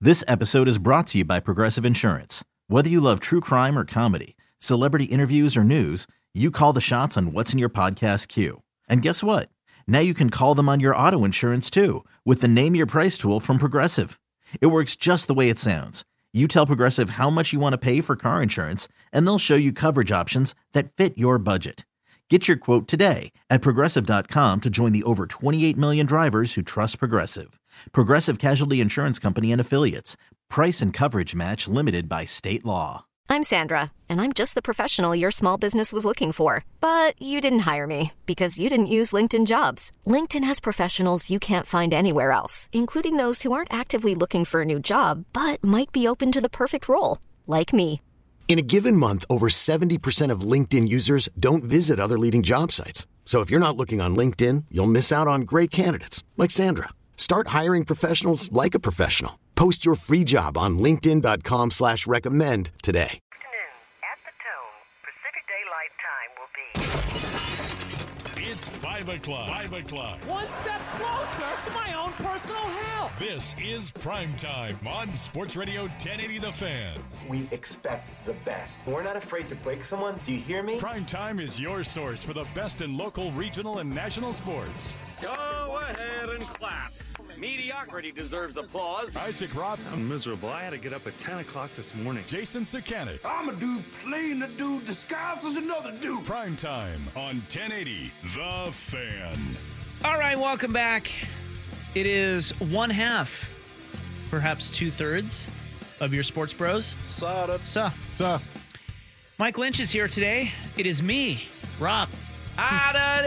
This episode is brought to you by Progressive Insurance. Whether you love true crime or comedy, celebrity interviews or news, you call the shots on what's in your podcast queue. And guess what? Now you can call them on your auto insurance too with the Name Your Price tool from Progressive. It works just the way it sounds. You tell Progressive how much you want to pay for car insurance, and they'll show you coverage options that fit your budget. Get your quote today at Progressive.com to join the over 28 million drivers who trust Progressive. Progressive Casualty Insurance Company and Affiliates. Price and coverage match limited by state law. I'm Sandra, and I'm just the professional your small business was looking for. But you didn't hire me because you didn't use LinkedIn Jobs. LinkedIn has professionals you can't find anywhere else, including those who aren't actively looking for a new job, but might be open to the perfect role, like me. In a given month, over 70% of LinkedIn users don't visit other leading job sites. So if you're not looking on LinkedIn, you'll miss out on great candidates like Sandra. Start hiring professionals like a professional. Post your free job on linkedin.com/recommend today. At the tone, Pacific Daylight Time will be... It's 5 o'clock. 5 o'clock. One step closer to my own personal hell. This is Prime Time on Sports Radio 1080 The Fan. We expect the best. We're not afraid to break someone. Do you hear me? Prime Time is your source for the best in local, regional, and national sports. Go ahead and clap. Mediocrity deserves applause. Isaac Robb. I'm miserable. I had to get up at 10 o'clock this morning. Jason Sakanik. I'm a dude playing a dude disguised as another dude. Prime Time on 1080 The Fan. All right, welcome back. It is one half, perhaps 2/3 of your Sports Bros. So. Mike Lynch is here today. It is me, Rob. I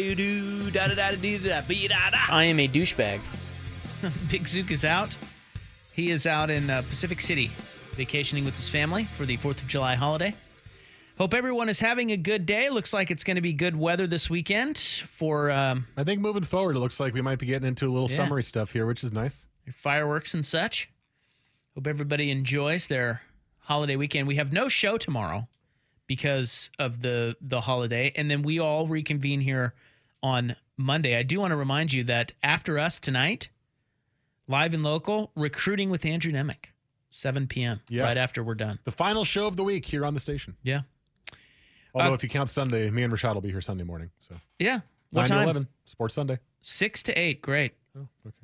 am a douchebag. Big Zook is out. He is out in Pacific City, vacationing with his family for the 4th of July holiday. Hope everyone is having a good day. Looks like it's going to be good weather this weekend for... I think moving forward, it looks like we might be getting into a little summery stuff here, which is nice. Fireworks and such. Hope everybody enjoys their holiday weekend. We have no show tomorrow because of the holiday, and then we all reconvene here on Monday. I do want to remind you that after us tonight, live and local, Recruiting with Andrew Nemec, 7 p.m., right after we're done. The final show of the week here on the station. Yeah. Although if you count Sunday, me and Rashad will be here Sunday morning. So yeah. What 9 time? to 11, Sports Sunday. 6 to 8, great. Oh,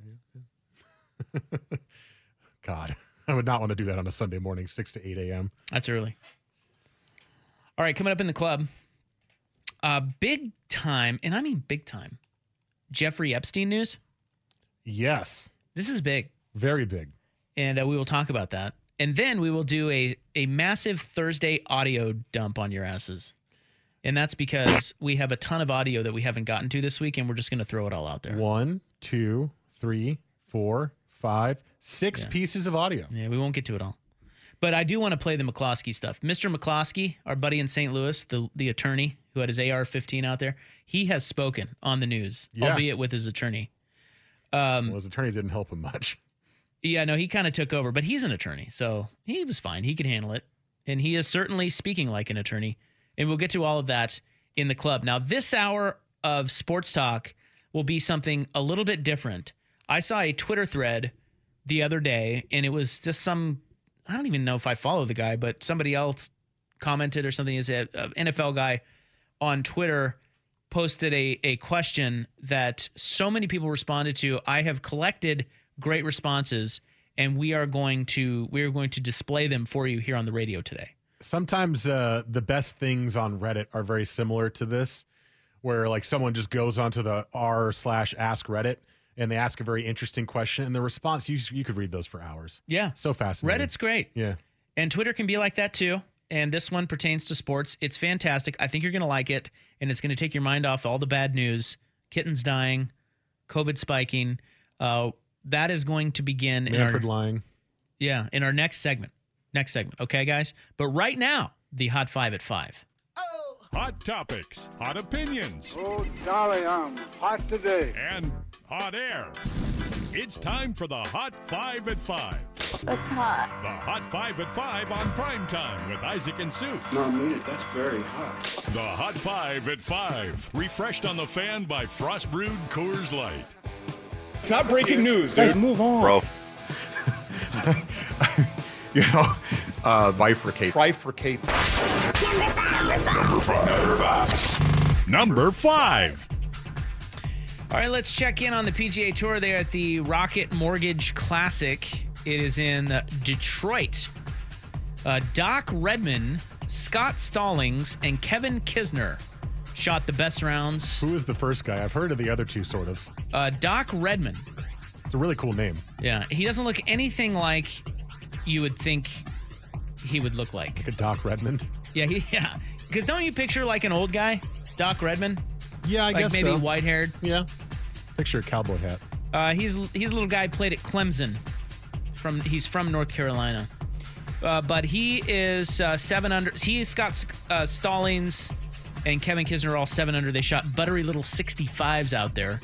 okay. Yeah. God, I would not want to do that on a Sunday morning, 6 to 8 a.m. That's early. All right, coming up in the club, big time, and I mean big time, Jeffrey Epstein news. Yes. This is big. Very big. And we will talk about that. And then we will do a massive Thursday audio dump on your asses. And that's because we have a ton of audio that we haven't gotten to this week, and we're just going to throw it all out there. 1, 2, 3, 4, 5, 6 pieces of audio. Yeah, we won't get to it all. But I do want to play the McCloskey stuff. Mr. McCloskey, our buddy in St. Louis, the attorney who had his AR-15 out there, he has spoken on the news, albeit with his attorney. Well, his attorney didn't help him much. Yeah, no, he kind of took over, but he's an attorney, so he was fine. He could handle it. And he is certainly speaking like an attorney. And we'll get to all of that in the club. Now, this hour of Sports Talk will be something a little bit different. I saw a Twitter thread the other day, and it was just some, I don't even know if I follow the guy, but somebody else commented or something. Is an NFL guy on Twitter posted a question that so many people responded to. I have collected great responses, and we are going to display them for you here on the radio today. Sometimes the best things on Reddit are very similar to this, where like someone just goes onto the r/ask Reddit and they ask a very interesting question, and the response, you could read those for hours. Yeah. So fascinating. Reddit's great. Yeah. And Twitter can be like that too. And this one pertains to sports. It's fantastic. I think you're going to like it, and it's going to take your mind off all the bad news. Kittens dying, COVID spiking. That is going to begin Manfred lying. Yeah, in our next segment. Okay, guys? But right now, the Hot 5 at 5. Hot topics, hot opinions. Oh, golly, I'm hot today. And hot air. It's time for the Hot 5 at 5. That's hot. The Hot 5 at 5 on Prime Time with Isaac and Sue. No, I mean it. That's very hot. The Hot 5 at 5. Refreshed on the fan by Frost Brewed Coors Light. It's not breaking news, dude. Move on. Bro. Bifurcate. Trifurcate. Number five. All right, let's check in on the PGA Tour there at the Rocket Mortgage Classic. It is in Detroit. Doc Redman, Scott Stallings, and Kevin Kisner shot the best rounds. Who is the first guy? I've heard of the other two, sort of. Doc Redman. It's a really cool name. Yeah, he doesn't look anything like you would think he would look like. Like a Doc Redmond? Yeah. Because don't you picture like an old guy, Doc Redman? Yeah, I guess so. Like maybe white-haired. Yeah. Picture a cowboy hat. He's a little guy, played at Clemson. He's from North Carolina. But he is 7 under. He, Scott Stallings, and Kevin Kisner are all 7 under. They shot buttery little 65s out there.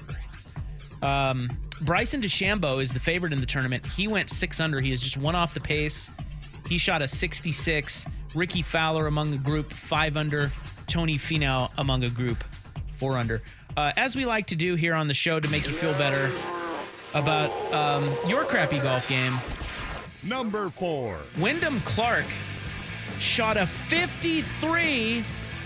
Bryson DeChambeau is the favorite in the tournament. He went 6 under. He is just 1 off the pace. He shot a 66. Ricky Fowler among the group, 5 under. Tony Finau among a group, 4 under. As we like to do here on the show to make you feel better about your crappy golf game. Number 4. Wyndham Clark shot a 53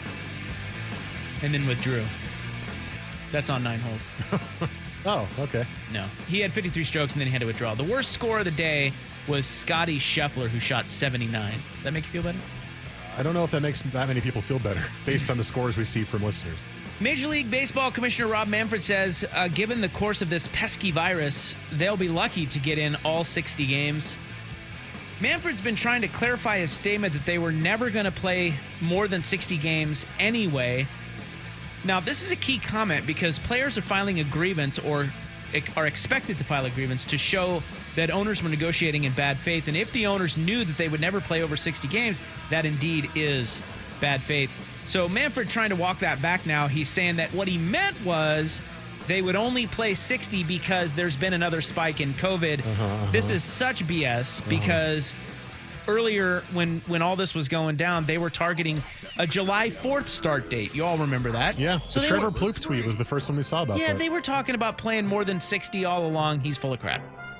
and then withdrew. That's on 9 holes. Oh, okay. No. He had 53 strokes and then he had to withdraw. The worst score of the day was Scotty Scheffler, who shot 79. Does that make you feel better? I don't know if that makes that many people feel better based on the scores we see from listeners. Major League Baseball Commissioner Rob Manfred says, given the course of this pesky virus, they'll be lucky to get in all 60 games. Manfred's been trying to clarify his statement that they were never going to play more than 60 games anyway. Now, this is a key comment because players are filing a grievance or are expected to file a grievance to show that owners were negotiating in bad faith. And if the owners knew that they would never play over 60 games, that indeed is bad faith. So Manfred trying to walk that back now. He's saying that what he meant was they would only play 60 because there's been another spike in COVID. This is such BS because earlier when all this was going down, they were targeting a July 4th start date. You all remember that? Yeah. So the Trevor Plouffe tweet was the first one we saw about that. Yeah, they were talking about playing more than 60 all along. He's full of crap.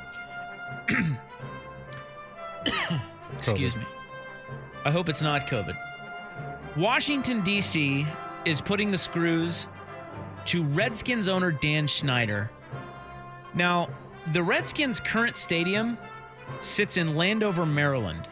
Excuse me. I hope it's not COVID. Washington, D.C. is putting the screws to Redskins owner Dan Snyder. Now, the Redskins' current stadium sits in Landover, Maryland.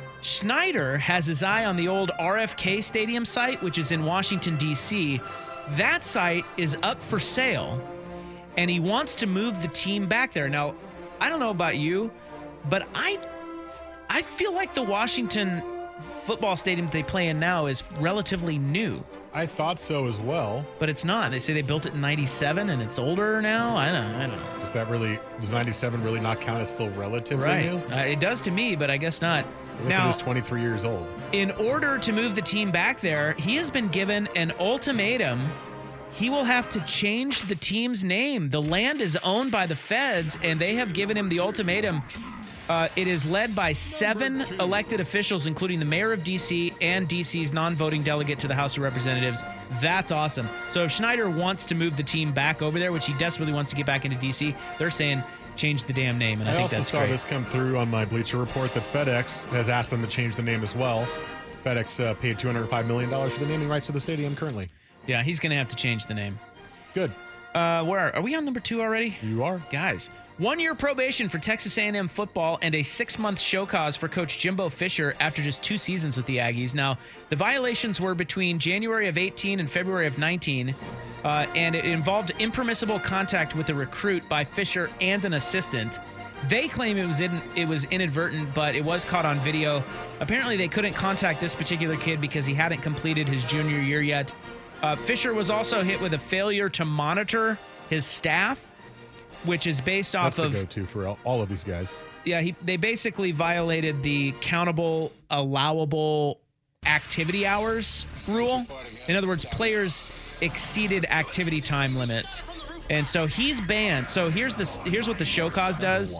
Snyder has his eye on the old RFK Stadium site, which is in Washington, D.C. That site is up for sale, and he wants to move the team back there. Now, I don't know about you, but I feel like the Washington football stadium that they play in now is relatively new. I thought so as well. But it's not. They say they built it in 97 and it's older now. I don't know. Does 97 really not count as still relatively new? It does to me, but I guess not. Now, it is 23 years old. In order to move the team back there, he has been given an ultimatum. He will have to change the team's name. The land is owned by the feds, and they have given him the ultimatum. It is led by 7 elected officials, including the mayor of D.C. and D.C.'s non-voting delegate to the House of Representatives. That's awesome. So if Schneider wants to move the team back over there, which he desperately wants to get back into D.C., they're saying change the damn name, and I think that's great. I also saw this come through on my Bleacher Report that FedEx has asked them to change the name as well. FedEx paid $205 million for the naming rights to the stadium currently. Yeah, he's going to have to change the name. Good. Where are we on number 2 already? You are. Guys, 1-year probation for Texas A&M football and a 6-month show cause for Coach Jimbo Fisher after just 2 seasons with the Aggies. Now, the violations were between January of 18 and February of 19, and it involved impermissible contact with a recruit by Fisher and an assistant. They claim it was inadvertent, but it was caught on video. Apparently, they couldn't contact this particular kid because he hadn't completed his junior year yet. Fisher was also hit with a failure to monitor his staff, which is based off That's the go-to for all of these guys. Yeah, they basically violated the countable, allowable activity hours rule. In other words, players exceeded activity time limits. And so he's banned. So here's what the show cause does.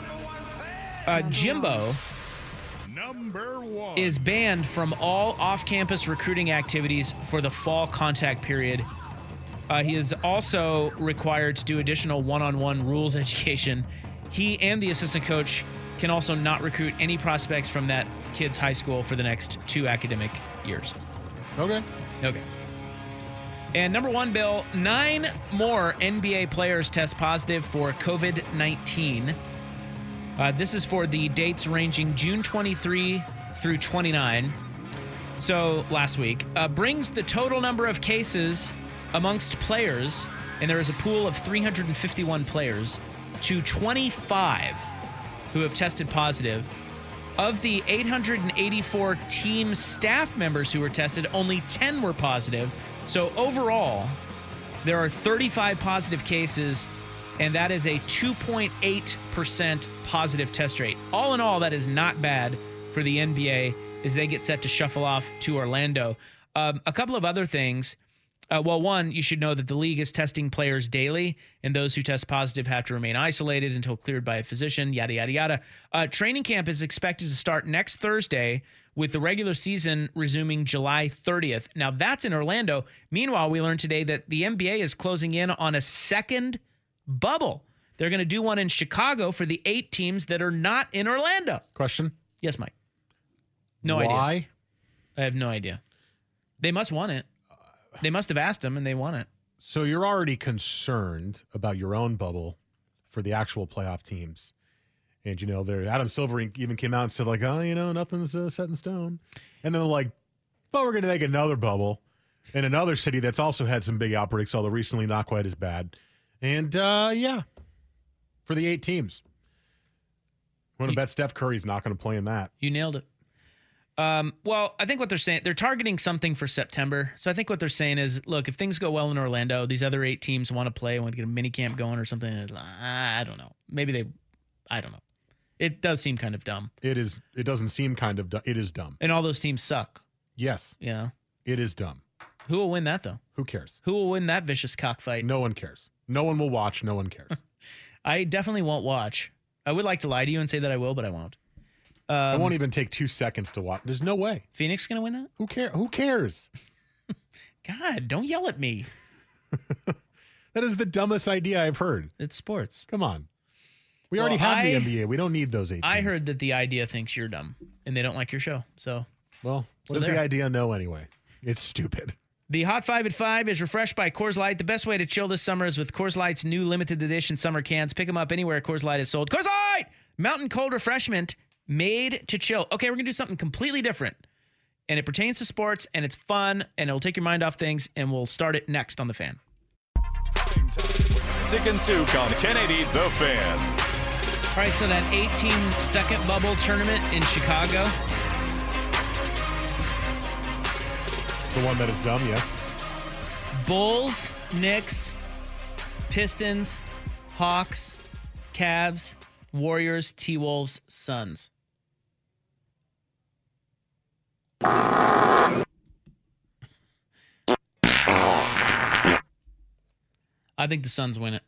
Jimbo is banned from all off-campus recruiting activities for the fall contact period. He is also required to do additional one-on-one rules education. He and the assistant coach can also not recruit any prospects from that kid's high school for the next 2 academic years. Okay. And number 1, Bill, 9 more NBA players test positive for COVID-19. This is for the dates ranging June 23 through 29. So last week, brings the total number of cases amongst players, and there is a pool of 351 players, to 25 who have tested positive. Of the 884 team staff members who were tested, only 10 were positive. So overall, there are 35 positive cases, and that is a 2.8% positive test rate. All in all, that is not bad for the NBA as they get set to shuffle off to Orlando. A couple of other things. Well, one, you should know that the league is testing players daily, and those who test positive have to remain isolated until cleared by a physician, yada, yada, yada. Training camp is expected to start next Thursday, with the regular season resuming July 30th. Now, that's in Orlando. Meanwhile, we learned today that the NBA is closing in on a second bubble. They're going to do one in Chicago for the 8 teams that are not in Orlando. Question? Yes, Mike. No idea. Why? I have no idea. They must want it. They must have asked them, and they want it. So you're already concerned about your own bubble for the actual playoff teams. And, Adam Silver even came out and said, like, nothing's set in stone. And then they're like, but we're going to make another bubble in another city that's also had some big outbreaks, although recently not quite as bad. And, for the 8 teams. I'm going to bet Steph Curry's not going to play in that. You nailed it. Well, I think what they're saying, they're targeting something for September. So I think what they're saying is, look, if things go well in Orlando, these other 8 teams want to play, want to get a mini camp going or something. I don't know. I don't know. It does seem kind of dumb. It is. It doesn't seem kind of dumb. It is dumb. And all those teams suck. Yes. Yeah. It is dumb. Who will win that, though? Who cares? Who will win that vicious cockfight? No one cares. No one will watch. No one cares. I definitely won't watch. I would like to lie to you and say that I will, but I won't. I won't even take 2 seconds to watch. There's no way. Phoenix going to win that? Who cares? God, don't yell at me. That is the dumbest idea I've heard. It's sports. Come on. We already have the NBA. We don't need those 8 teams. I heard that the idea thinks you're dumb, and they don't like your show. So, what does the idea know anyway? It's stupid. The Hot 5 at 5 is refreshed by Coors Light. The best way to chill this summer is with Coors Light's new limited edition summer cans. Pick them up anywhere Coors Light is sold. Coors Light! Mountain cold refreshment made to chill. Okay, we're going to do something completely different. And it pertains to sports, and it's fun, and it'll take your mind off things, and we'll start it next on The Fan. Dick and Suk on 1080 The Fan. All right, so that 18-second bubble tournament in Chicago. The one that is dumb, yes. Bulls, Knicks, Pistons, Hawks, Cavs, Warriors, T-Wolves, Suns. I think the Suns win it.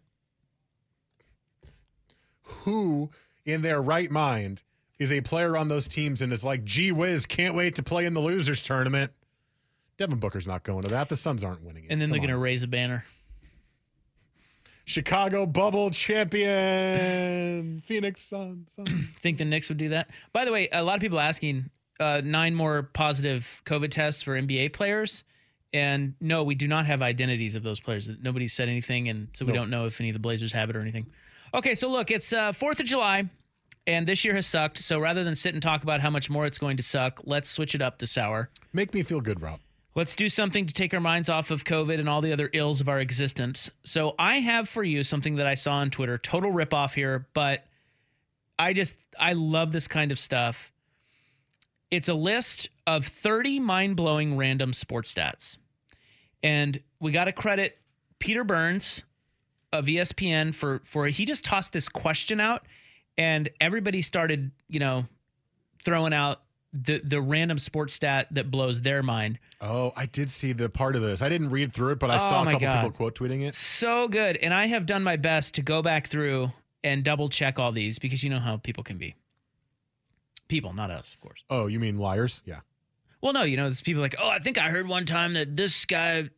Who, in their right mind, is a player on those teams and is like, gee whiz, can't wait to play in the losers tournament? Devin Booker's not going to that. The Suns aren't winning it. And then they're going to raise a banner. Chicago bubble champion, Phoenix Suns. Think the Knicks would do that? By the way, a lot of people asking 9 more positive COVID tests for NBA players. And no, we do not have identities of those players. Nobody said anything, and so we don't know if any of the Blazers have it or anything. Okay, so look, it's 4th of July, and this year has sucked. So rather than sit and talk about how much more it's going to suck, let's switch it up this hour. Make me feel good, Rob. Let's do something to take our minds off of COVID and all the other ills of our existence. So I have for you something that I saw on Twitter. Total ripoff here, but I love this kind of stuff. It's a list of 30 mind-blowing random sports stats. And we got to credit Peter Burns of ESPN for he just tossed this question out, and everybody started, throwing out the random sports stat that blows their mind. Oh, I did see the part of this. I didn't read through it, but I saw a couple people quote tweeting it. So good. And I have done my best to go back through and double check all these because you know how people can be. People, not us, of course. Oh, you mean liars? Yeah. Well, no, there's people like, I think I heard one time that this guy,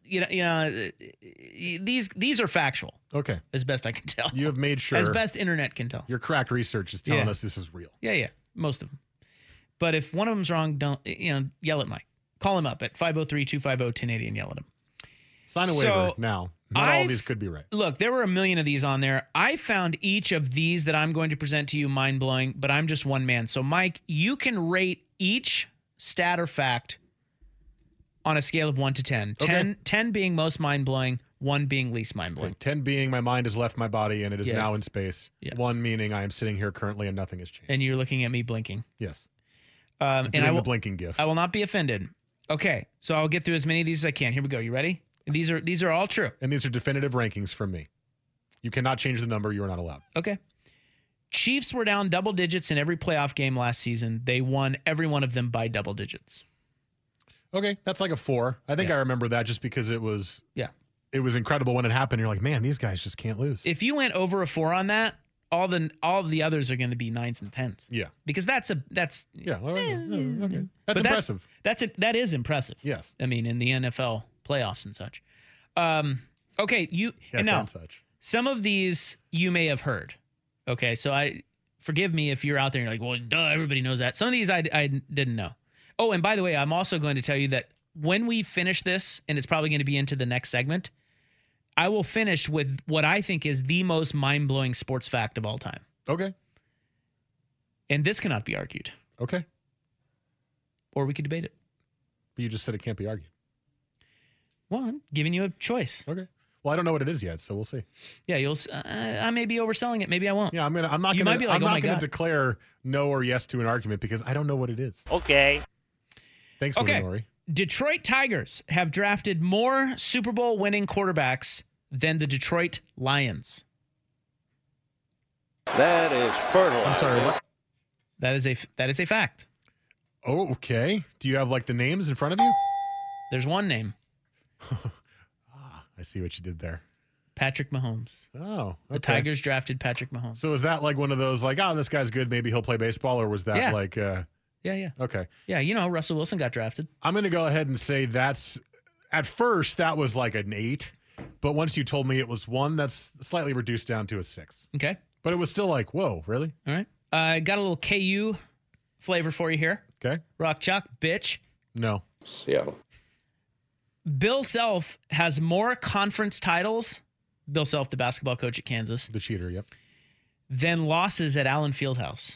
these are factual. Okay. As best I can tell. You have made sure. As best internet can tell. Your crack research is telling us this is real. Yeah, most of them. But if one of them's wrong, don't, yell at Mike. Call him up at 503-250-1080 and yell at him. Sign a waiver now. Not all of these could be right. Look, there were a million of these on there. I found each of these that I'm going to present to you mind-blowing, but I'm just one man. So, Mike, you can rate each stat or fact on a scale of 1 to 10. Okay. 10 being most mind-blowing, 1 being least mind-blowing. 10 being my mind has left my body and it is Yes. now in space. Yes. 1 meaning I am sitting here currently and nothing has changed. And you're looking at me blinking. Yes. And doing the blinking gif. I will not be offended. Okay, so I'll get through as many of these as I can. Here we go. You ready? These are all true. And these are definitive rankings from me. You cannot change the number. You are not allowed. Okay. Chiefs were down double digits in every playoff game last season. They won every one of them by double digits. Okay, that's like a 4. I think I remember that just because it was incredible when it happened. You're like, man, these guys just can't lose. If you went over a 4 on that, all of the others are going to be 9s and 10s. Yeah. Because that's okay. That's impressive. That is impressive. Yes. I mean, in the NFL playoffs and such. Okay, and such. Some of these you may have heard. Okay, so forgive me if you're out there and you're like, well, duh, everybody knows that. Some of these I didn't know. Oh, and by the way, I'm also going to tell you that when we finish this, and it's probably going to be into the next segment, I will finish with what I think is the most mind-blowing sports fact of all time. Okay. And this cannot be argued. Okay. Or we could debate it. But you just said it can't be argued. Well, I'm giving you a choice. Okay. Well, I don't know what it is yet, so we'll see. Yeah, I may be overselling it. Maybe I won't. Yeah, I'm not going to declare no or yes to an argument because I don't know what it is. Okay. Thanks, Nori. Detroit Tigers have drafted more Super Bowl winning quarterbacks than the Detroit Lions. That is fertile. I'm sorry, what? That is a fact. Oh, okay. Do you have like the names in front of you? There's one name. I see what you did there. Patrick Mahomes. Oh, okay. The Tigers drafted Patrick Mahomes. So is that like one of those like, this guy's good, maybe he'll play baseball, or was that like Yeah. Okay. Yeah, Russell Wilson got drafted. I'm going to go ahead and say at first that was like an 8, but once you told me it was 1, that's slightly reduced down to a 6. Okay. But it was still like, whoa, really? All right. I got a little KU flavor for you here. Okay. Rock chalk, bitch. No. Seattle. Bill Self has more conference titles, Bill Self, the basketball coach at Kansas. The cheater, yep. Than losses at Allen Fieldhouse.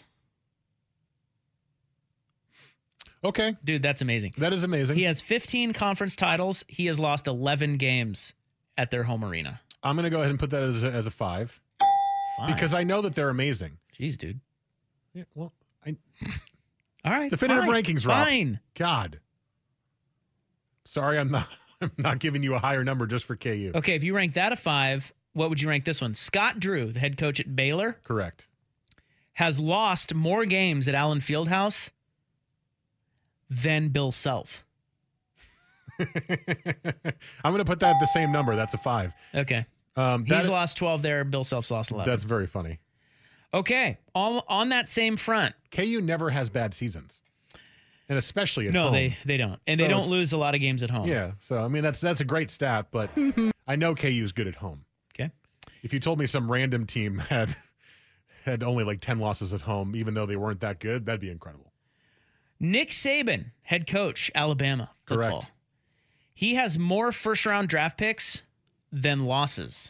Okay. Dude, that's amazing. That is amazing. He has 15 conference titles. He has lost 11 games at their home arena. I'm going to go ahead and put that as a 5. 5? Because I know that they're amazing. Jeez, dude. Yeah, well, all right. Definitive rankings, Rob. Fine. God. Sorry, I'm not giving you a higher number just for KU. Okay, if you rank that a 5, what would you rank this one? Scott Drew, the head coach at Baylor. Correct. Has lost more games at Allen Fieldhouse than Bill Self. I'm going to put that at the same number. That's a 5. Okay. He's lost 12 there. Bill Self's lost 11. That's very funny. Okay. On that same front. KU never has bad seasons. And especially at No, home. they don't. And they don't lose a lot of games at home. Yeah. So, I mean, that's a great stat, but I know KU is good at home. Okay. If you told me some random team had only like 10 losses at home, even though they weren't that good, that'd be incredible. Nick Saban, head coach, Alabama football. Correct. He has more first-round draft picks than losses.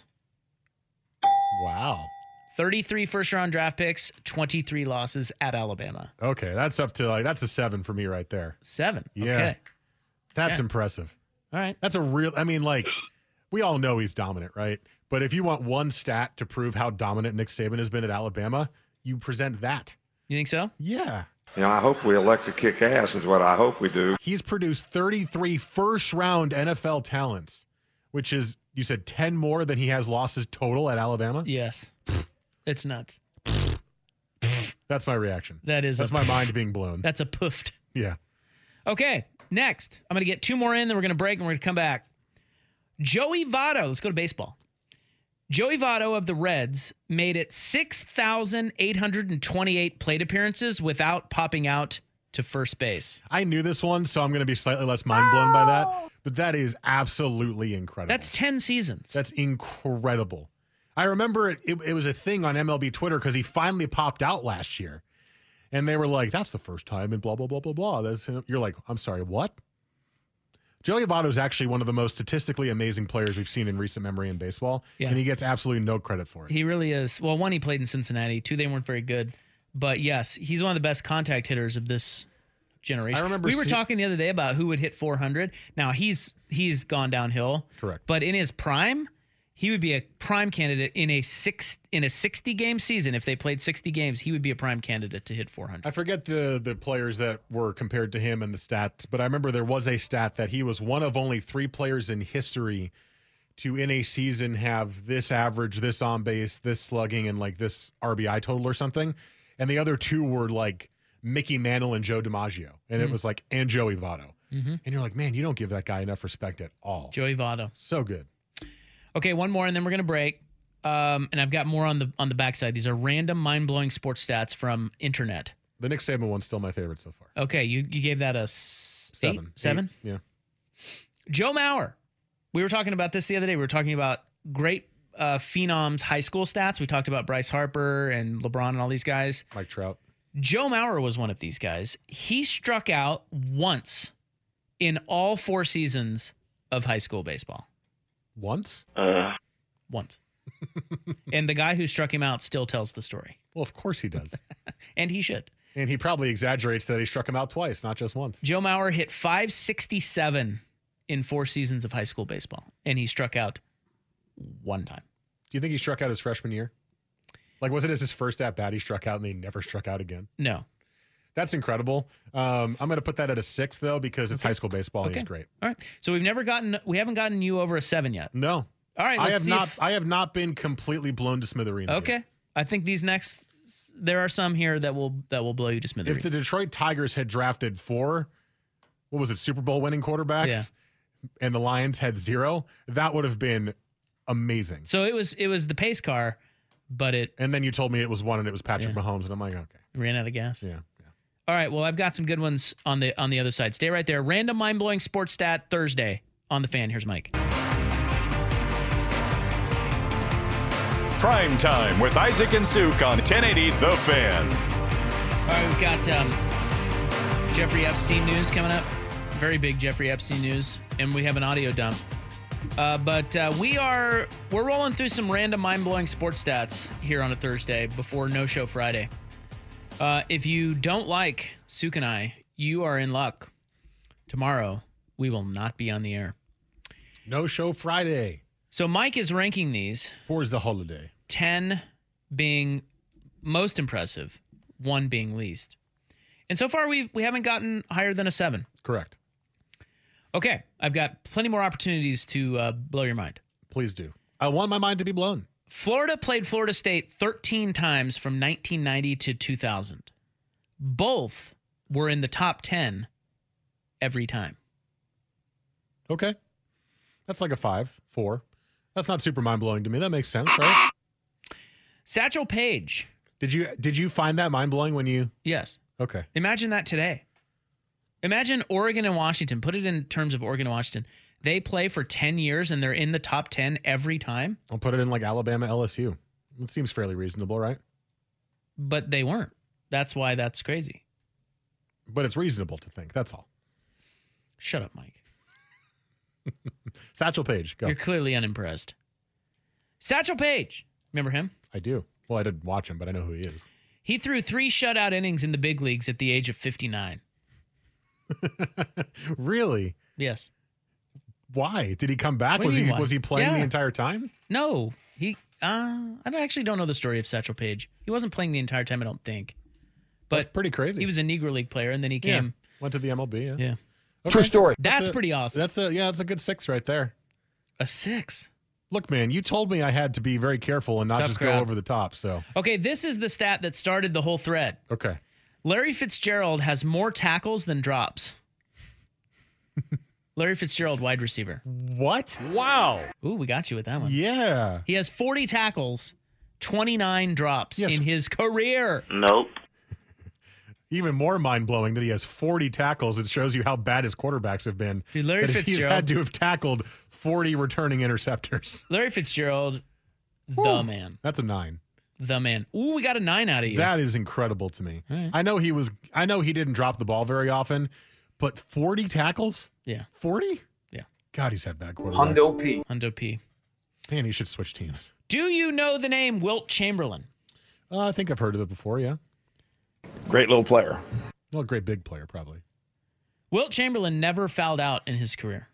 Wow. 33 first-round draft picks, 23 losses at Alabama. Okay, that's up to that's a 7 for me right there. 7. Yeah. Okay. That's impressive. All right. That's we all know he's dominant, right? But if you want one stat to prove how dominant Nick Saban has been at Alabama, you present that. You think so? Yeah. I hope we elect to kick ass is what I hope we do. He's produced 33 first-round NFL talents, which is, you said 10 more than he has losses total at Alabama? Yes. It's nuts. That's my reaction. That's my mind being blown. That's a poofed. Yeah. Okay, next. I'm going to get 2 more in, then we're going to break, and we're going to come back. Joey Votto. Let's go to baseball. Joey Votto of the Reds made it 6,828 plate appearances without popping out to first base. I knew this one, so I'm going to be slightly less mind blown by that. But that is absolutely incredible. That's 10 seasons. That's incredible. I remember it was a thing on MLB Twitter because he finally popped out last year. And they were like, that's the first time and blah, blah, blah, blah, blah. You're like, I'm sorry, what? Joey Votto is actually one of the most statistically amazing players we've seen in recent memory in baseball. Yeah. And he gets absolutely no credit for it. He really is. Well, one, he played in Cincinnati. Two, they weren't very good. But yes, he's one of the best contact hitters of this generation. I remember we were talking the other day about who would hit 400. Now, he's gone downhill. Correct. But in his prime, he would be a prime candidate in a 60-game season. If they played 60 games, he would be a prime candidate to hit 400. I forget the players that were compared to him and the stats, but I remember there was a stat that he was one of only 3 players in history to, in a season, have this average, this on base, this slugging, and like this RBI total or something. And the other 2 were like Mickey Mantle and Joe DiMaggio. And it was like, and Joey Votto. Mm-hmm. And you're like, man, you don't give that guy enough respect at all. Joey Votto. So good. Okay, one more, and then we're going to break. And I've got more on the backside. These are random, mind-blowing sports stats from internet. The Nick Saban one's still my favorite so far. Okay, you gave that a 7. 7? Yeah. Joe Mauer. We were talking about this the other day. We were talking about great phenoms high school stats. We talked about Bryce Harper and LeBron and all these guys. Mike Trout. Joe Mauer was one of these guys. He struck out once in all 4 seasons of high school baseball. Once? Once. And the guy who struck him out still tells the story. Well, of course he does. And he should. And he probably exaggerates that he struck him out twice, not just once. Joe Mauer hit .567 in 4 seasons of high school baseball, and he struck out 1 time. Do you think he struck out his freshman year? Like, was it his first at-bat he struck out and he never struck out again? No. That's incredible. I'm going to put that at a 6, though, because it's high school baseball and he's great. All right. So we haven't gotten you over a 7 yet. No. All right. I have not been completely blown to smithereens. Okay. Yet. I think there are some here that will blow you to smithereens. If the Detroit Tigers had drafted 4, what was it, Super Bowl winning quarterbacks, and the Lions had 0, that would have been amazing. So it was the pace car, but and then you told me it was 1 and it was Patrick Mahomes, and I'm like, okay. Ran out of gas. Yeah. All right, well, I've got some good ones on the other side. Stay right there. Random mind-blowing sports stat Thursday on The Fan. Here's Mike. Prime Time with Isaac and Suk on 1080 The Fan. All right, we've got Jeffrey Epstein news coming up. Very big Jeffrey Epstein news, and we have an audio dump. But we're rolling through some random mind-blowing sports stats here on a Thursday before No Show Friday. If you don't like Suk and I, you are in luck. Tomorrow, we will not be on the air. No Show Friday. So Mike is ranking these. 4 is the holiday. 10 being most impressive, 1 being least. And so far, we haven't gotten higher than a 7. Correct. Okay, I've got plenty more opportunities to blow your mind. Please do. I want my mind to be blown. Florida played Florida State 13 times from 1990 to 2000. Both were in the top 10 every time. Okay. That's like a 5, 4. That's not super mind-blowing to me. That makes sense, right? Satchel Paige. Did you find that mind-blowing when you... Yes. Okay. Imagine that today. Imagine Oregon and Washington. Put it in terms of Oregon and Washington. They play for 10 years and they're in the top 10 every time. I'll put it in like Alabama, LSU. It seems fairly reasonable, right? But they weren't. That's why that's crazy. But it's reasonable to think. That's all. Shut up, Mike. Satchel Paige, go. You're clearly unimpressed. Satchel Paige. Remember him? I do. Well, I didn't watch him, but I know who he is. He threw 3 shutout innings in the big leagues at the age of 59. Really? Yes. Why? Did he come back? Was he playing the entire time? No. I actually don't know the story of Satchel Paige. He wasn't playing the entire time, I don't think. But that's pretty crazy. He was a Negro League player, and then he came. Went to the MLB, Yeah. Okay. True story. That's pretty awesome. That's a good 6 right there. A 6? Look, man, you told me I had to be very careful and not Tough just crowd. go over the top. So okay, this is the stat that started the whole thread. Okay. Larry Fitzgerald has more tackles than drops. Larry Fitzgerald, wide receiver. What? Wow. Ooh, we got you with that one. Yeah. He has 40 tackles, 29 drops in his career. Nope. even more mind-blowing that he has 40 tackles. It shows you how bad his quarterbacks have been. Dude, Larry He's Fitzgerald had to have tackled 40 returning interceptors. Larry Fitzgerald, the man. That's a 9. The man. Ooh, we got a 9 out of you. That is incredible to me. Right. I know he didn't drop the ball very often, but 40 tackles? Yeah. 40? Yeah. God, he's had bad quarterbacks. Hundo P. Man, he should switch teams. Do you know the name Wilt Chamberlain? I think I've heard of it before, yeah. Great little player. Well, great big player, probably. Wilt Chamberlain never fouled out in his career.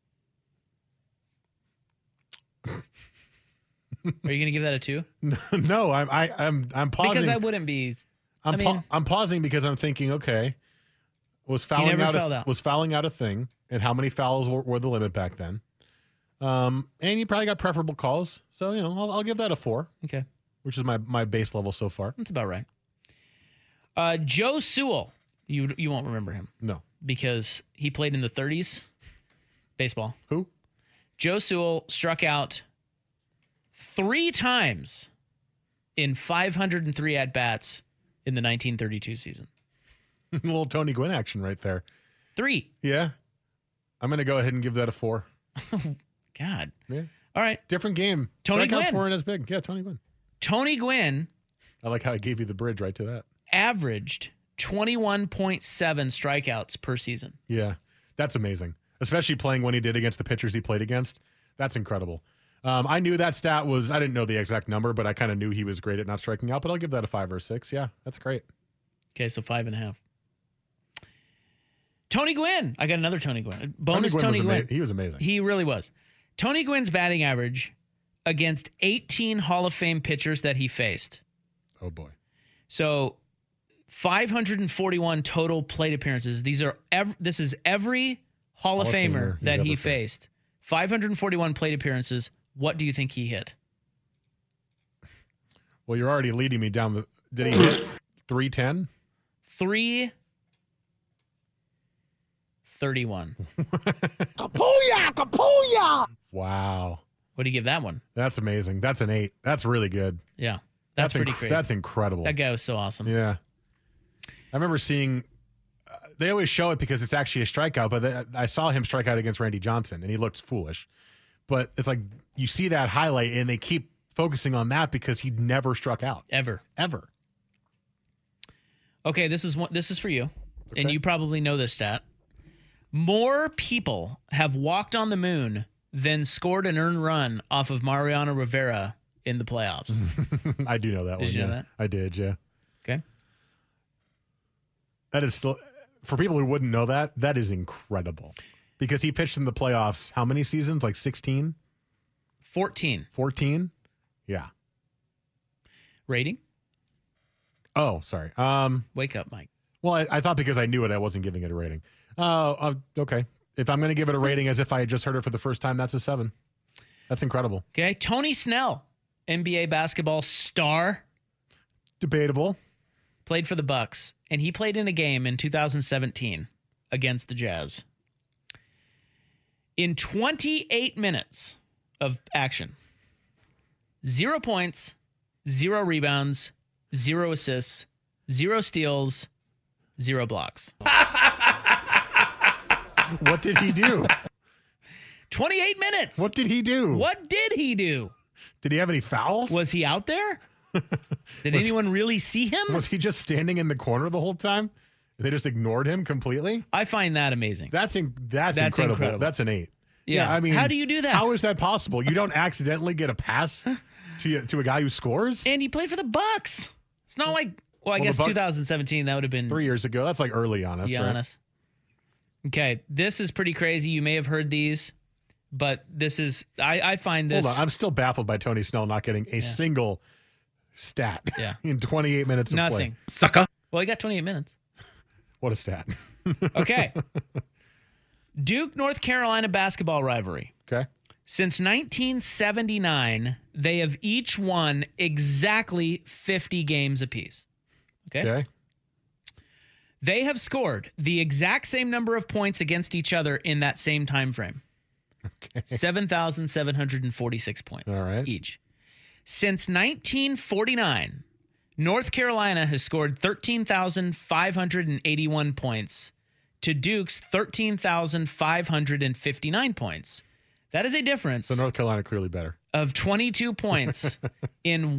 Are you going to give that a 2? No, I'm pausing. Because I wouldn't be. I'm pausing because I'm thinking, okay, was fouling out a thing, and how many fouls were the limit back then? And you probably got preferable calls, so I'll give that a 4. Okay, which is my base level so far. That's about right. Joe Sewell, you won't remember him. No, because he played in the 30s baseball. Who? Joe Sewell struck out 3 times in 503 at-bats in the 1932 season. A little Tony Gwynn action right there. 3. Yeah. I'm going to go ahead and give that a 4. God. Yeah. All right. Different game. Tony Strikeouts Gwynn. weren't as big. Yeah, Tony Gwynn. Tony Gwynn. I like how I gave you the bridge right to that. Averaged 21.7 strikeouts per season. Yeah. That's amazing. Especially playing when he did against the pitchers he played against. That's incredible. I knew that stat was, I didn't know the exact number, but I kind of knew he was great at not striking out, but I'll give that a 5 or a 6. Yeah, that's great. Okay, so 5.5. Tony Gwynn. I got another Tony Gwynn. Bonus Tony Gwynn. He was amazing. He really was. Tony Gwynn's batting average against 18 Hall of Fame pitchers that he faced. Oh, boy. So 541 total plate appearances. This is every Hall of Famer that he faced. 541 plate appearances. What do you think he hit? Well, you're already leading me down the... Did he hit 310? 331. Kapooyah! Kapooyah! Wow. What do you give that one? That's amazing. That's an 8. That's really good. Yeah. That's pretty crazy. That's incredible. That guy was so awesome. Yeah. I remember seeing... they always show it because it's actually a strikeout, but I saw him strike out against Randy Johnson, and he looked foolish. But it's like you see that highlight, and they keep focusing on that because he never struck out. Ever. Okay, this is for you, and you probably know this stat. More people have walked on the moon than scored an earned run off of Mariano Rivera in the playoffs. I do know that one. Did you know that? I did, yeah. Okay. That is still... For people who wouldn't know that, that is incredible. Because he pitched in the playoffs how many seasons? Like 16? 14. 14? Yeah. Rating? Oh, sorry. Wake up, Mike. Well, I thought because I knew it, I wasn't giving it a rating. Okay. If I'm going to give it a rating as if I had just heard it for the first time, that's a 7. That's incredible. Okay. Tony Snell, NBA basketball star. Debatable. Played for the Bucks, and he played in a game in 2017 against the Jazz. In 28 minutes of action, 0 points, 0 rebounds, 0 assists, 0 steals, 0 blocks. What did he do? 28 minutes. What did he do? What did he do? Did he have any fouls? Was he out there? Did anyone really see him? Was he just standing in the corner the whole time? They just ignored him completely? I find that amazing. That's incredible. That's an 8. Yeah. I mean, how do you do that? How is that possible? You don't accidentally get a pass to a guy who scores? And he played for the Bucks. It's not like, I guess 2017, that would have been 3 years ago. That's like early Giannis, Giannis. Right? Okay. This is pretty crazy. You may have heard these, but this is, I find this. Hold on. I'm still baffled by Tony Snell not getting a single stat in 28 minutes of Nothing. play. Sucker. Well, he got 28 minutes. What a stat. Okay. Duke, North Carolina basketball rivalry. Okay. Since 1979, they have each won exactly 50 games apiece. Okay. They have scored the exact same number of points against each other in that same time frame. Okay. 7,746 points All right. each. Since 1949, North Carolina has scored 13,581 points to Duke's 13,559 points. That is a difference. So North Carolina clearly better. Of 22 points in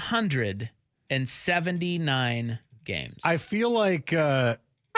179 games. I feel like you will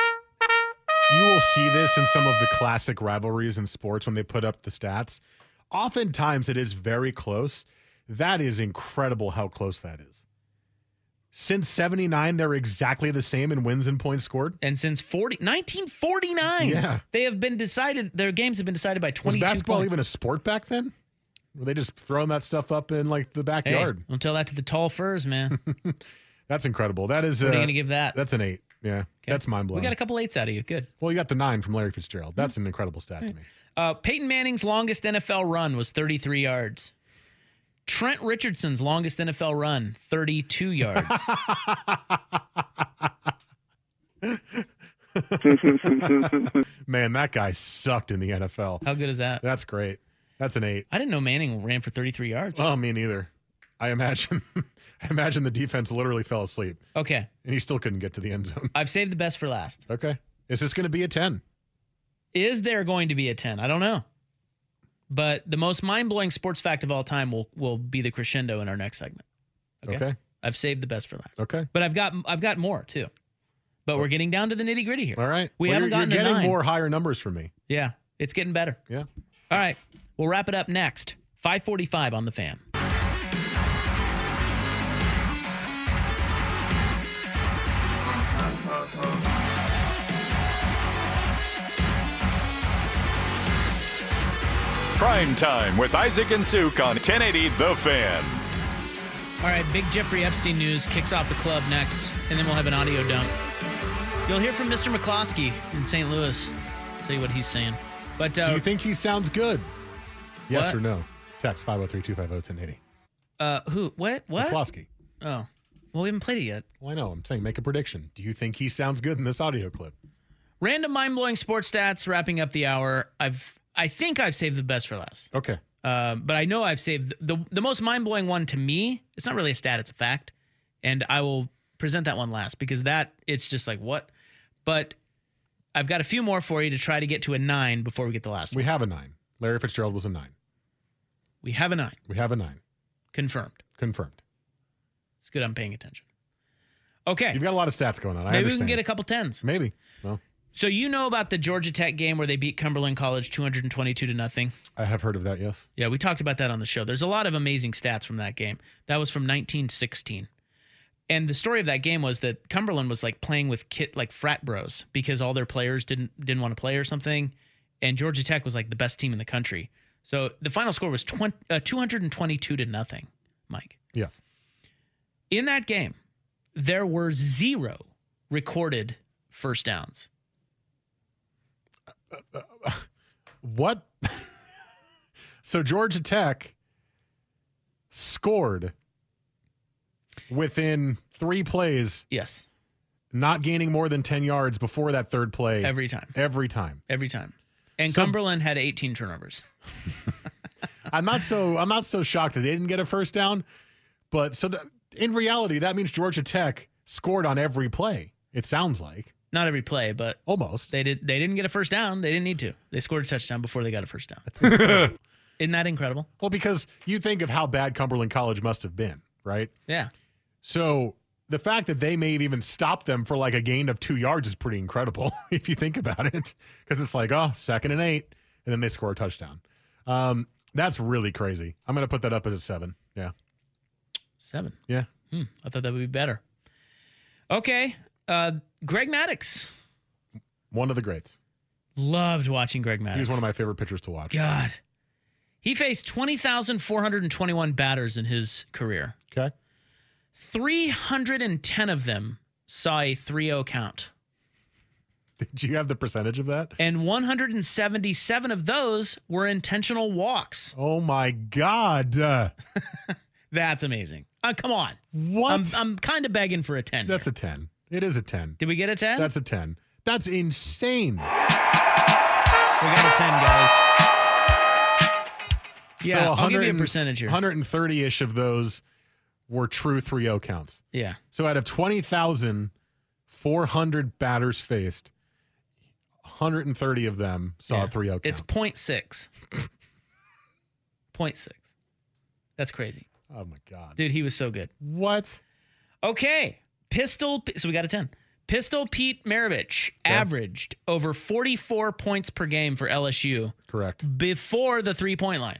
see this in some of the classic rivalries in sports when they put up the stats. Oftentimes it is very close. That is incredible how close that is. Since 79, they're exactly the same in wins and points scored. And since 1949, they have been decided. Their games have been decided by 22 Was basketball points. even a sport back then? Were they just throwing that stuff up in like the backyard? Hey, don't tell that to the tall furs, man. That's incredible. That is. What are you going to give that? That's an 8. Yeah, that's mind blowing. We got a couple 8s out of you. Good. Well, you got the 9 from Larry Fitzgerald. That's an incredible stat to me. Peyton Manning's longest NFL run was 33 yards. Trent Richardson's longest NFL run, 32 yards. Man, that guy sucked in the NFL. How good is that? That's great. That's an 8. I didn't know Manning ran for 33 yards. Oh, me neither. I imagine the defense literally fell asleep. Okay. And he still couldn't get to the end zone. I've saved the best for last. Okay. Is this going to be a 10? Is there going to be a 10? I don't know. But the most mind-blowing sports fact of all time will be the crescendo in our next segment. Okay. I've saved the best for last. Okay. But I've got more too. But we're getting down to the nitty-gritty here. All right. We haven't gotten to 9. You're getting more higher numbers from me. Yeah. It's getting better. Yeah. All right. We'll wrap it up next. 5:45 on the Fan. Prime Time with Isaac and Suk on 1080 The Fan. All right, big Jeffrey Epstein news kicks off the club next, and then we'll have an audio dump. You'll hear from Mr. McCloskey in St. Louis. Tell you what he's saying. But do you think he sounds good? Yes what? or no? Text 503-250-1080. Who? What? McCloskey. Oh. Well, we haven't played it yet. Well, I know. I'm saying make a prediction. Do you think he sounds good in this audio clip? Random mind-blowing sports stats wrapping up the hour. I think I've saved the best for last. Okay. But I know I've saved the most mind-blowing one to me. It's not really a stat, it's a fact. And I will present that one last because it's just like, what? But I've got a few more for you to try to get to a 9 before we get the last one. We have a 9. Larry Fitzgerald was a 9. We have a 9. We have a 9. Confirmed. Confirmed. It's good I'm paying attention. Okay. You've got a lot of stats going on. Maybe we can get a couple 10s. Maybe. Well. So you know about the Georgia Tech game where they beat Cumberland College 222-0? I have heard of that, yes. Yeah, we talked about that on the show. There's a lot of amazing stats from that game. That was from 1916. And the story of that game was that Cumberland was like playing with frat bros because all their players didn't want to play or something. And Georgia Tech was like the best team in the country. So the final score was 222-0, Mike. Yes. In that game, there were 0 recorded first downs. What? So Georgia Tech scored within 3 plays. Yes. Not gaining more than 10 yards before that third play. Every time. And Cumberland had 18 turnovers. I'm not so shocked that they didn't get a first down, but in reality, that means Georgia Tech scored on every play. It sounds like. Not every play, but almost. They didn't get a first down. They didn't need to. They scored a touchdown before they got a first down. Isn't that incredible? Well, because you think of how bad Cumberland College must have been, right? Yeah. So the fact that they may have even stopped them for like a gain of 2 yards is pretty incredible if you think about it. Because it's like, 2nd and 8, and then they score a touchdown. That's really crazy. I'm going to put that up as a 7. Yeah. 7? Yeah. I thought that would be better. Okay. Greg Maddux. One of the greats. Loved watching Greg Maddux. He's one of my favorite pitchers to watch. God. He faced 20,421 batters in his career. Okay. 310 of them saw a 3-0 count. Did you have the percentage of that? And 177 of those were intentional walks. Oh, my God. That's amazing. Come on. What? I'm kind of begging for a 10. That's a 10. It is a 10. Did we get a 10? That's a 10. That's insane. We got a 10, guys. Yeah, So I'll give you a percentage here. 130-ish of those were true 3-0 counts. Yeah. So out of 20,400 batters faced, 130 of them saw a 3-0 count. It's 0.6. 0.6. That's crazy. Oh, my God. Dude, he was so good. What? Okay. So we got a 10. Pistol Pete Maravich averaged over 44 points per game for LSU. Correct. Before the 3-point line.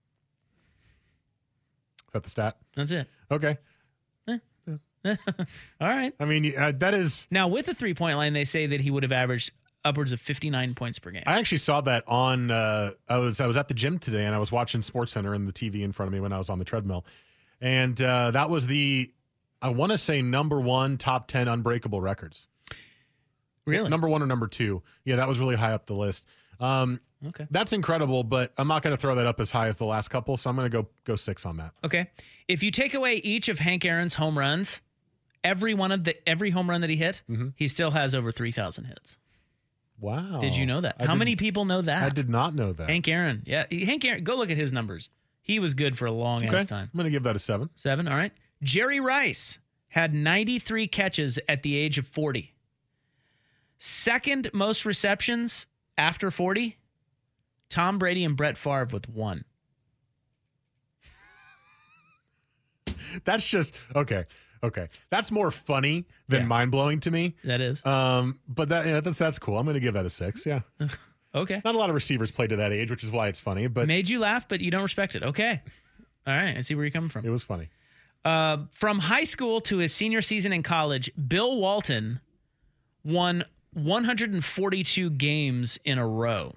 Is that the stat? That's it. Okay. All right. I mean, that is... Now, with the 3-point line, they say that he would have averaged upwards of 59 points per game. I actually saw that on... I was at the gym today, and I was watching SportsCenter and the TV in front of me when I was on the treadmill. And that was the, I want to say, number 1 top 10 unbreakable records. Really? Number 1 or number 2. Yeah, that was really high up the list. Okay. That's incredible, but I'm not going to throw that up as high as the last couple, so I'm going to go 6 on that. Okay. If you take away each of Hank Aaron's home runs, every home run that he hit, he still has over 3,000 hits. Wow. Did you know that? How many people know that? I did not know that. Hank Aaron. Yeah. Hank Aaron, go look at his numbers. He was good for a long ass time. I'm going to give that a 7. 7, all right. Jerry Rice had 93 catches at the age of 40. Second most receptions after 40, Tom Brady and Brett Favre with 1. That's just, okay. That's more funny than mind-blowing to me. That is. But that's cool. I'm going to give that a 6, yeah. Okay. Not a lot of receivers played to that age, which is why it's funny. But made you laugh, but you don't respect it. Okay. All right. I see where you're coming from. It was funny. From high school to his senior season in college, Bill Walton won 142 games in a row.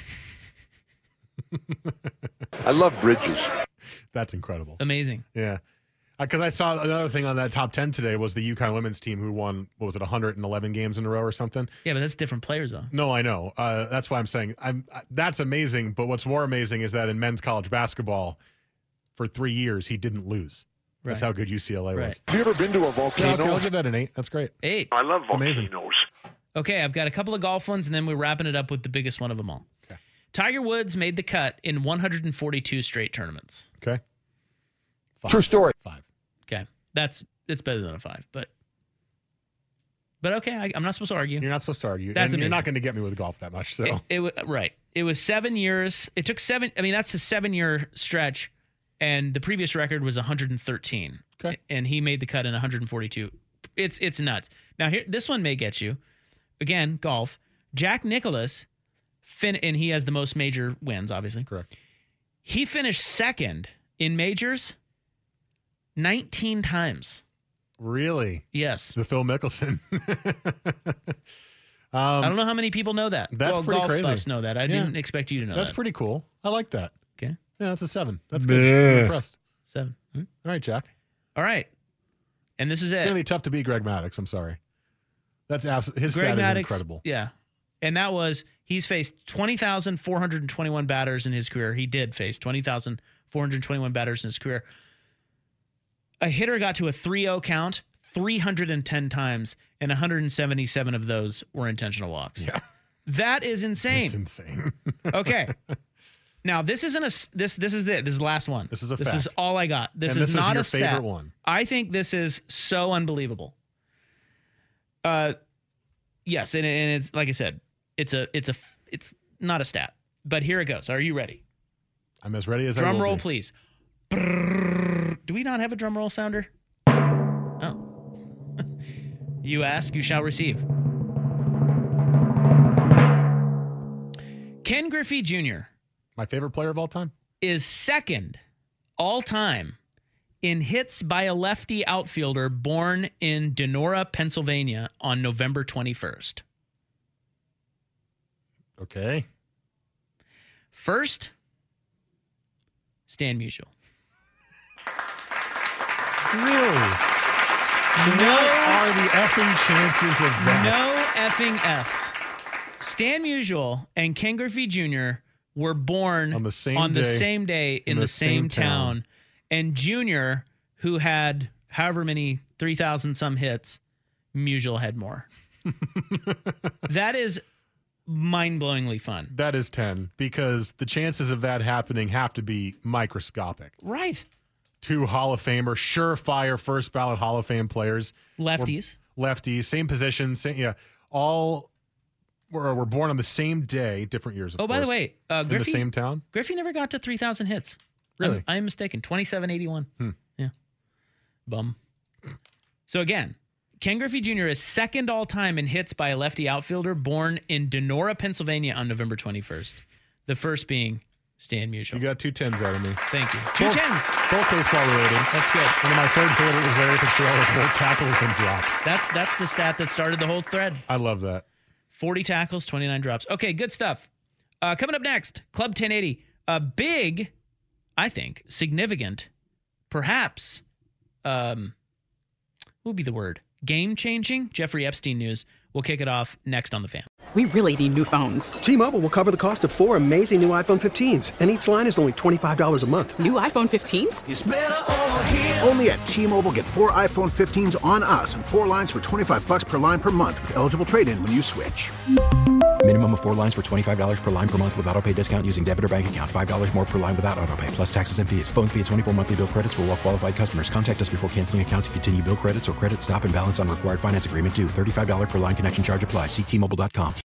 I love bridges. That's incredible. Amazing. Yeah. Because I saw another thing on that top 10 today was the UConn women's team who won, 111 games in a row or something? Yeah, but that's different players, though. No, I know. That's why I'm saying that's amazing. But what's more amazing is that in men's college basketball, for 3 years, he didn't lose. That's how good UCLA was. Have you ever been to a volcano? Yeah, okay, I'll give that an 8. That's great. 8. I love volcanoes. Amazing. Okay, I've got a couple of golf ones, and then we're wrapping it up with the biggest one of them all. Okay. Tiger Woods made the cut in 142 straight tournaments. Okay. 5. True story. 5. Okay. It's better than a 5, but okay, I'm not supposed to argue. You're not supposed to argue. That's and you're amazing. not going to get me with golf that much. So right. It was 7 years. It took 7. I mean, that's a 7-year stretch, and the previous record was 113. Okay. And he made the cut in 142. It's nuts. Now here, this one may get you. Again, golf. Jack Nicklaus, and he has the most major wins, obviously. Correct. He finished second in majors 19 times. Really? Yes. The Phil Mickelson. I don't know how many people know that. That's pretty golf crazy. buffs know that. I didn't expect you to know that. That's pretty cool. I like that. Okay. Yeah, that's a 7. That's good. I'm impressed. 7. All right, Jack. All right. And this is It's it. going to be tough to beat Greg Maddux. I'm sorry. That's absolutely his Greg stat Maddux, is incredible. Yeah. And that was, he's faced 20,421 batters in his career. He did face 20,421 batters in his career. A hitter got to a 3-0 count 310 times, and 177 of those were intentional walks. Yeah. That is insane. It's insane. Okay. Now, this isn't this is it. This is the last one. This is a This fact. is all I got. This And is this is not your a stat. favorite one. I think this is so unbelievable. Yes, and it's like I said, it's not a stat. But here it goes. Are you ready? I'm as ready as I Drum will roll, be. please. Brrr. Do we not have a drum roll sounder? Oh. You ask, you shall receive. Ken Griffey Jr. My favorite player of all time? Is second all time in hits by a lefty outfielder born in Donora, Pennsylvania on November 21st. Okay. First, Stan Musial. Really? What are the effing chances of that? No effing S. Stan Musial and Ken Griffey Jr. were born on the same day in the same town. And Jr., who had however many 3,000 some hits, Musial had more. That is mind-blowingly fun. That is 10 because the chances of that happening have to be microscopic. Right. 2 Hall of Famer, surefire first ballot Hall of Fame players. Lefties, same position, all were born on the same day, different years. Of course. By the way, Griffey, in the same town. Griffey never got to 3,000 hits. Really? I'm mistaken. 2781. Yeah. Bum. So again, Ken Griffey Jr. is second all time in hits by a lefty outfielder born in Donora, Pennsylvania on November 21st. The first being Stan Musial. You got 2 10s out of me. Thank you. 2 10s. Both baseball related. That's good. And my third favorite was Larry Fitzgerald's more tackles than drops. That's the stat that started the whole thread. I love that. 40 tackles, 29 drops. Okay, good stuff. Coming up next, Club 1080. A big, I think, significant, perhaps, what would be the word? Game-changing Jeffrey Epstein news. We'll kick it off next on The Fan. We really need new phones. T-Mobile will cover the cost of 4 amazing new iPhone 15s, and each line is only $25 a month. New iPhone 15s? It's better over here. Only at T-Mobile, get 4 iPhone 15s on us and 4 lines for $25 per line per month with eligible trade-in when you switch. Minimum of 4 lines for $25 per line per month with autopay discount using debit or bank account. $5 more per line without autopay, plus taxes and fees. Phone fee at 24 monthly bill credits for well-qualified customers. Contact us before canceling account to continue bill credits or credit stop and balance on required finance agreement due. $35 per line connection charge applies. See T-Mobile.com.